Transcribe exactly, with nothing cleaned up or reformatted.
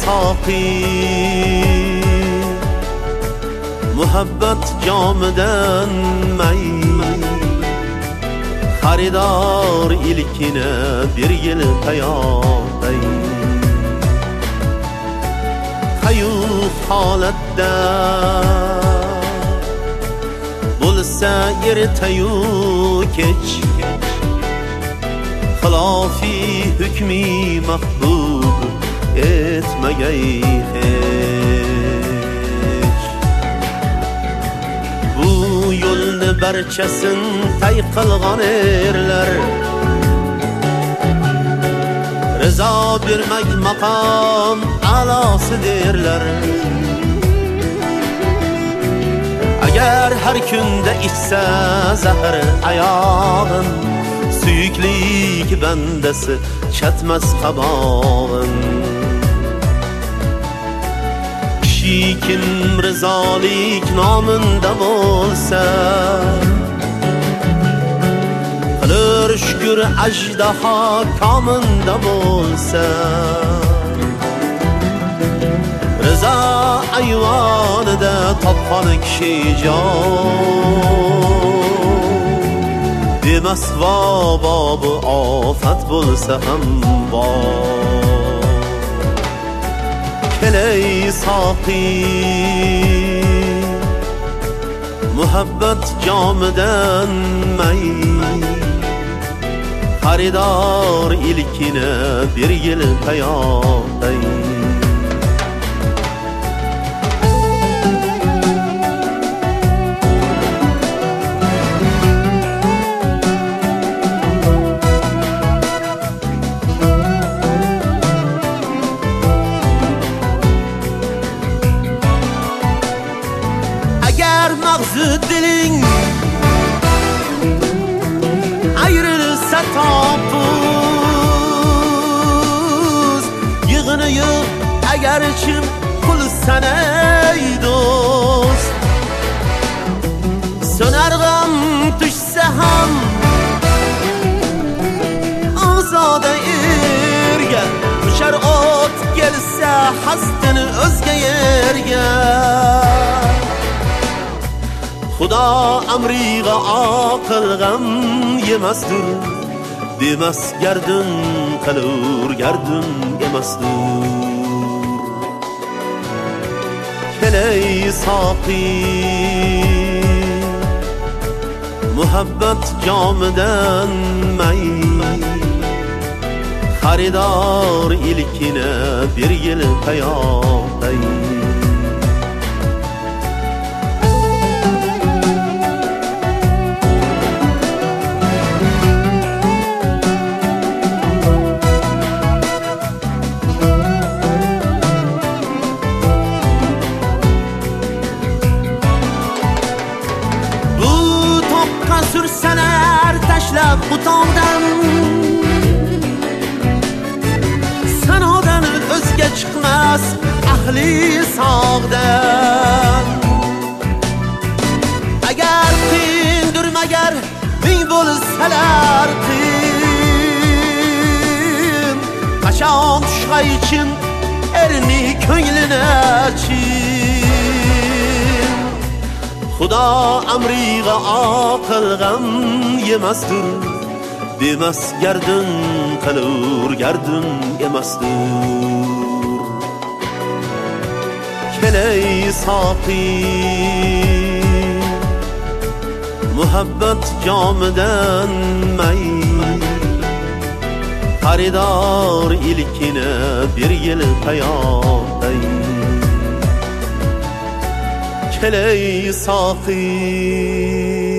saqi muhabbet camiden may xaridor ilkine bir yil tayoqday hayuf holatda bo'lsa ertayu kech xilofi hukmi mahbub etmagay hech bu yo'lni barchasin tay qilgan erlar rizo bermak maqom a'losi derlar agar har kunda ichsa zahar ayog'in suyuklik bandasi chatmas qabog'in kishi kim rizolik nomida bo'lsa qilir shukr ajdaho kominda bo'lsa rizo ayvonida topqon kishi jon demas bobu ofat bo'lsa ham bor kelay saqi muhabbet jomidan may xaridor ilkine bir yil tayoqday mag'zi diling ayrılsa topuz yığını yığ agar kim pul sanay do'st so'nar g'am tushsa ham ozoda erga ushar ot kelsa hasdini o'zga yerga Xudo amriga aql g'am yemasdir demas gardun qilur gardun emasdir kelay saqi muhabbet jomidan may xaridor ilkine bir yil tayoqday sürseler taşlab butondan sanodan o'zga chiqmas ahli sog'dan agar qiyindir magar ming bo'lsalar qiyin qachon tushg'ay için erni ko'nglini chin Xudo amriga aql g'am yemasdir demas gardun qilur gardun emasdir kelay saqi muhabbet jomidan may xaridor ilkine bir yil tayoqday kelay saqi